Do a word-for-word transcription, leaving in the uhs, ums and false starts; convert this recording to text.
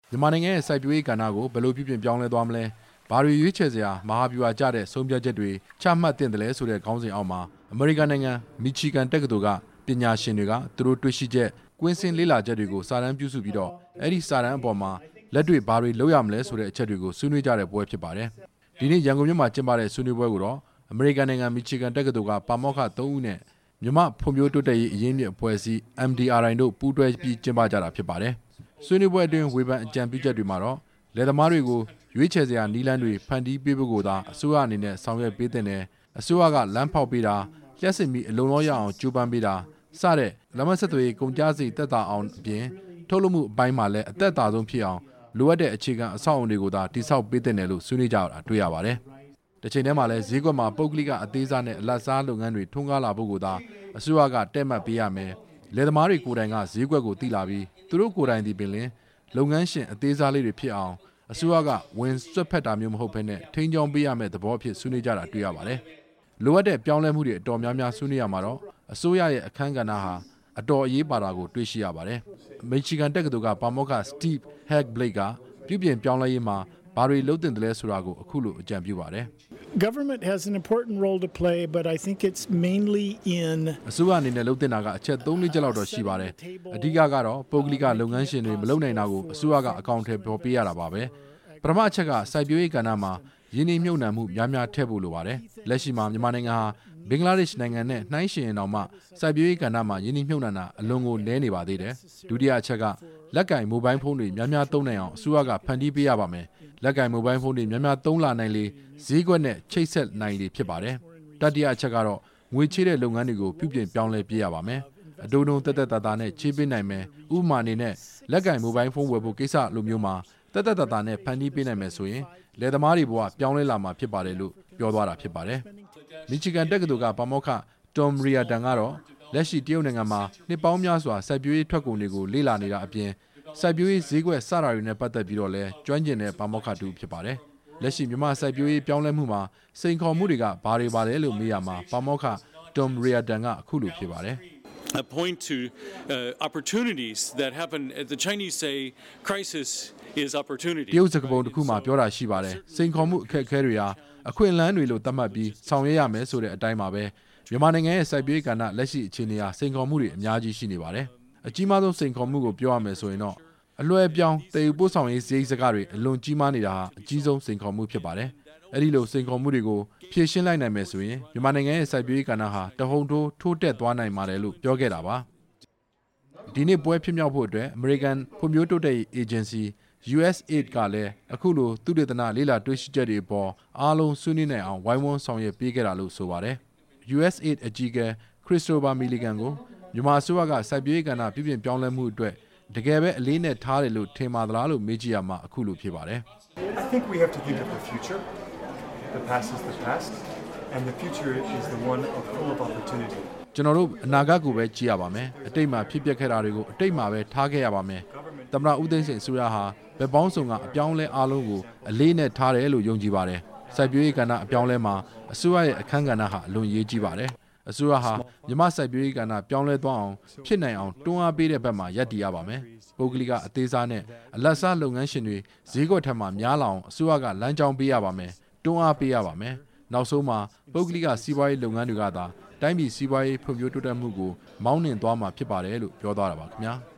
မြန်မာနိုင်ငံရဲ့စိုက်ပျိုးရေးကဏ္ဍကိုဘယ်လိုပြုပြင်ပြောင်းလဲသွားမလဲဘာတွေရွေးချယ်စရာမဟာဗျူဟာကျတဲ့ဆုံးဖြတ်ချက်တွေချမှတ်တင်တယ်လဲဆိုတဲ့ခေါင်းစဉ်အောက်မှာအမေရိကန်နိုင်ငံမီချီဂန်တက္ကသိုလ်ကပညာရှင်တွေကသူတို့တွေ့ရှိချက်ကွင်းဆင်းလေ့လာချက်တွေကိုစာတမ်းပြုစုပြီးတော့အဲ့ဒီစာတမ်းအပေါ်မှာလက်တွေ့ဘာတွေလုပ်ရမလဲဆိုတဲ့အချက်တွေကိုဆွေးနွေးကြတဲ့ပွဲဖြစ်ပါတယ်ဒီနေ့ရန်ကုန်မြို့မှာကျင်းပတဲ့ဆွေးနွေးပွဲကိုတော့အမေရိကန်နိုင်ငံမီချီဂန်တက္ကသိုလ်ကပါမောက္ခသုံးဦးနဲ့မြန်မာဖွံ့ဖြိုးတိုးတက်ရေးအရင်းမြစ်အဖွဲ့အစည်း M D R I တို့ပူးတွဲပြီးကျင်းပကြတာဖြစ်ပါတယ်ဆွေးနွေးပွဲအတွင်းဝေဖန်အကြံပြုချက်တွေမှာတော့လယ်သမားတွေကိုရွေးချယ်စရာနည်းလမ်းတွေဖန်တီးပေးဖို့ကိုသာအစိုးရအနေနဲ့ဆောင်ရွက်ပေးတဲ့အစိုးရကလမ်းဖောက်ပေးတာလျှက်စစ်မီအလုံးလောရအောင်ကြိုးပမ်းပေးတာစတဲ့လမ်းမဆက်သွယ်ရေးကုန်ကျစရိတ်သက်သာအောင်အပြင်ထုတ်လုပ်မှုအပိုင်းမှာလည်းအသက်သာဆုံးဖြစ်အောင်လိုအပ်တဲ့အခြေခံအဆောက်အအုံတွေကိုသာတိစောက်ပေးတဲ့လို့ဆွေးနွေးကြတာတွေ့ရပါတယ်။တစ်ချိန်တည်းမှာလည်းဈေးကွက်မှာပုဂ္ဂလိကအသေးစားနဲ့အလတ်စားလုပ်ငန်းတွေထွန်းကားလာဖို့ကိုသာအစိုးရကတဲ့မှတ်ပေးရမယ်။လယ်သမားတွေကိုယ်တိုင်ကဈေးကွက်ကိုသိလာပြီးသူတို့ကိုယ်တိုင်ဒီပင်လင်လုပ်ငန်းရှင်အသေးစားလေးတွေဖြစ်အောင်အစိုးရကဝင်စွက်ဖက်တာမျိုးမဟုတ်ဘဲနဲ့ထိန်းချောင်းပေးရမယ့်သဘောအဖြစ်ဆွေးနွေးကြတာတွေ့ရပါတယ်။လိုအပ်တဲ့ပြောင်းလဲမှုတွေအတော်များများဆွေးနွေးရမှာတော့အစိုးရရဲ့အခန်းကဏ္ဍဟာအတော်အရေးပါတာကိုတွေ့ရှိရပါတယ်။မီချီဂန်တက္ကသိုလ်ကပါမောက္ခ Steve Hegg-Blake ကပြုပြင်ပြောင်းလဲရေးမှာဘာတွေလုပ်တင်တယ်ဆိုတာကိုအခုလိုအကြံပြုပါတယ်။ Government has an important role to play, but I think it's mainly in အစိုးရအနေနဲ့လုပ်တင်တာကအချက်သုံးလေးချက်လောက်တော့ရှိပါတယ်။အဓိကကတော့ပုဂ္ဂလိကလုပ်ငန်းရှင်တွေမလုပ်နိုင်တာကိုအစိုးရကအကောင့်ထဲပေါ်ပေးရတာပါပဲ။ပထမအချက်ကစိုက်ပျိုးရေးကဏ္ဍမှာရင်းနှီးမြှုပ်နှံမှုများများထည့်ဖို့လိုပါတယ်။လက်ရှိမှာမြန်မာနိုင်ငံဟာဘင်္ဂလားဒေ့ရှ်နိုင်ငံနဲ့နှိုင်းယှဉ်ရင်တောင်မှစိုက်ပျိုးရေးကဏ္ဍမှာရင်းနှီးမြှုပ်နှံတာအလွန်ကိုနည်းနေပါသေးတယ်။ဒုတိယအချက်ကလက်ကင်မိုဘိုင်းဖုန်းတွေများများသုံးနိုင်အောင်အစိုးရကဖန်တီးပေးရပါမယ်။လက်ကင်မိုဘိုင်းဖုန်းတွေများများသုံးလာနိုင်လေဈေးကွက်နဲ့ချိတ်ဆက်နိုင်လေဖြစ်ပါတယ်။တတိယအချက်ကတော့ငွေချေးတဲ့လုပ်ငန်းတွေကိုပြုပြင်ပြောင်းလဲပြရပါမယ်။အတူတူတက်တက်တာတာနဲ့ချေးပေးနိုင်မယ်။ဥပမာအနေနဲ့လက်ကင်မိုဘိုင်းဖုန်းဝယ်ဖို့ကိစ္စလိုမျိုးမှာတက်တက်တာတာနဲ့ဖန်တီးပေးနိုင်မယ်ဆိုရင်လယ်သမားတွေဘဝပြောင်းလဲလာမှာဖြစ်ပါတယ်လို့ပြောသွားတာဖြစ်ပါတယ်။မီချီဂန်တက္ကသိုလ်ကပါမောက္ခ Tom Reardon ကတော့လက်ရှိတရုတ်နိုင်ငံမှာနှစ်ပေါင်းများစွာစိုက်ပျိုးရေးထွက်ကုန်တွေကိုလေ့လာနေတာအပြင်စိုက်ပျိုးရေးဈေးကွက်စတာတွေနဲ့ပတ်သက်ပြီးတော့လည်းကျွမ်းကျင်တဲ့ပါမောက္ခတူဖြစ်ပါတယ်။လက်ရှိမြန်မာစိုက်ပျိုးရေးပြောင်းလဲမှုမှာစိန်ခေါ်မှုတွေကဘာတွေပါလဲလို့မေးရမှာပါမောက္ခ Tom Reardon ကအခုလိုဖြစ်ပါတယ် I point to uh, opportunities that happen. The Chinese say crisis is opportunity. တရုတ်စကားပုံတစ်ခုမှာပြောတာရှိပါတယ်။စိန်ခေါ်မှုအခက်အခဲတွေဟာအခွင့်အလမ်းတွေလို့သတ်မှတ်ပြီးဆောင်ရွက်ရမယ်ဆိုတဲ့အတိုင်းပါပဲ။မြန်မာနိုင်ငံရဲ့စိုက်ပျိုးရေးကဏ္ဍလက်ရှိအခြေအနေဟာစိန်ခေါ်မှုတွေအများကြီးရှိနေပါတယ်။အကြီးမားဆုံးစိန်ခေါ်မှုကိုပြောရမယ်ဆိုရင်တော့အလွှဲပြောင်းတည်ယူပို့ဆောင်ရေးစရိတ်စကားတွေအလွန်ကြီးမားနေတာဟာအကြီးဆုံးစိန်ခေါ်မှုဖြစ်ပါတယ်။အဲ့ဒီလိုစိန်ခေါ်မှုတွေကိုဖြေရှင်းလိုက်နိုင်မယ်ဆိုရင်မြန်မာနိုင်ငံရဲ့စိုက်ပျိုးရေးကဏ္ဍဟာတဟုန်ထိုးထိုးတက်သွားနိုင်ပါတယ်လို့ပြောခဲ့တာပါ။ဒီနေ့ပွဲဖြစ်မြောက်ဖို့အတွက် American ဖွံ့ဖြိုးတိုးတက်ရေး Agency U S A I D ကလည်းအခုလိုသုတေသနလေ့လာတွေ့ရှိချက်တွေအပေါ်အားလုံးဆွေးနွေးနိုင်အောင်ဝိုင်းဝန်းဆောင်ရွက်ပေးခဲ့တာလို့ဆိုပါတယ်။ U S A I D အကြီးအကဲ Christopher Milligan ကိုမြန်မာအစိုးရကစိုက်ပျိုးရေးကဏ္ဍပြုပြင်ပြောင်းလဲမှုအတွက်တကယ်ပဲအလေးနဲ့ထားတယ်လို့ထင်ပါသလားလို့မေးကြည့်ရမှာအခုလိုဖြစ်ပါတယ်။ I think we have to think of the future. The past is the past and the future is the one of full of opportunity. ကျွန်တော်တို့အနာဂတ်ကိုပဲကြည့်ရပါမယ်အတိတ်မှာဖြစ်ပျက်ခဲ့တာတွေကိုအတိတ်မှာပဲထားခဲ့ရပါမယ်သမ္မတဦးသိန်းစိန်အစိုးရဟာဘက်ပေါင်းစုံကအပြောင်းလဲအားလုံးကိုအလေးနဲ့ထားတယ်လို့ယုံကြည်ပါတယ်စိုက်ပျိုးရေးကဏ္ဍအပြောင်းလဲမှာအစိုးရရဲ့အခန်းကဏ္ဍဟာအလွန်ရေးကြီးပါတယ်အစိုးရဟာမြန်မာစိုက်ပျိုးရေးကဏ္ဍပြောင်းလဲသွားအောင်ဖြစ်နိုင်အောင်တွန်းအားပေးတဲ့ဘက်မှာရပ်တည်ရပါမယ်ပုဂ္ဂလိကအသေးစားနဲ့အလတ်စားလုပ်ငန်းရှင်တွေဈေးကွက်ထက်မှများလာအောင်အစိုးရကလမ်းကြောင်းပေးရပါမယ်တွန်းအားပေးရပါမယ်နောက်ဆုံးမှာပုဂ္ဂလိကစီးပွားရေးလုပ်ငန်းတွေကသာတိုင်းပြည်စီးပွားရေးဖွံ့ဖြိုးတိုးတက်မှုကိုမောင်းနှင်သွားမှာဖြစ်ပါတယ်လို့ပြောသွားတာပါခင်ဗျာ